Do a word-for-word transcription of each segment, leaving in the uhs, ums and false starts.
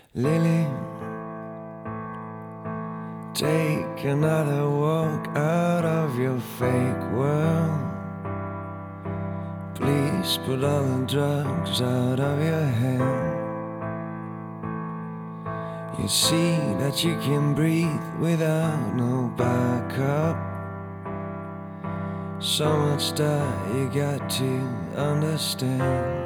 Lily, take another walk out of your fake world. Please put all the drugs out of your head. You see that you can breathe without no backup. So much that you got to understand.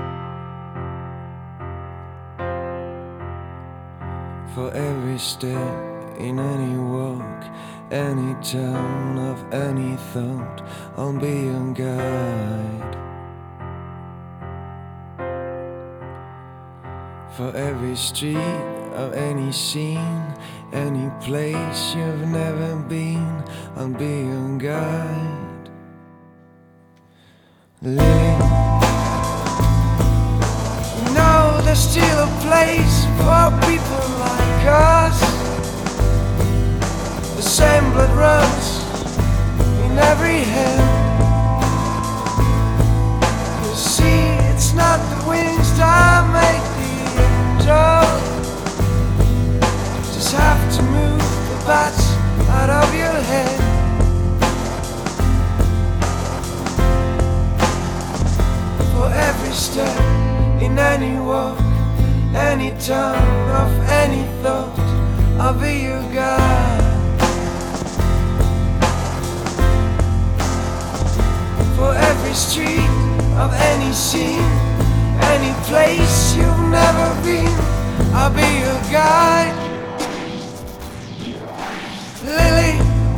For every step in any walk, any turn of any thought, I'll be your guide. For every street of any scene, any place you've never been, I'll be your guide. Lily, no, there's still a place for people like us. The same blood runs in every hand. You see, it's not the wings that make the angel. Just have to move the bats out of your head. For every step in any walk, any turn of any thought, I'll be your guide. For every street of any scene, any place you've never been, I'll be your guide. Lily,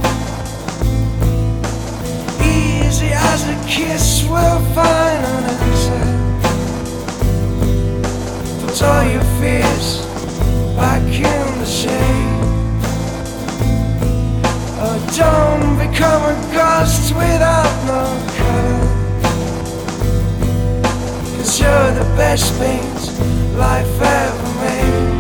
easy as a kiss will find an answer. Put all your fears back in the shade. Oh, don't become a ghost without no color. Cause you're the best paint life ever made.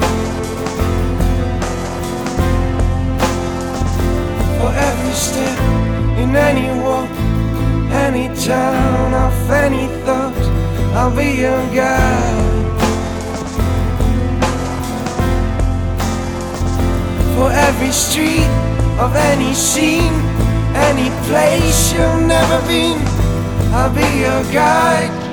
For every step in any walk, any turn of any thought, I'll be your guide. For every street of any scene, any place you've never been, I'll be your guide.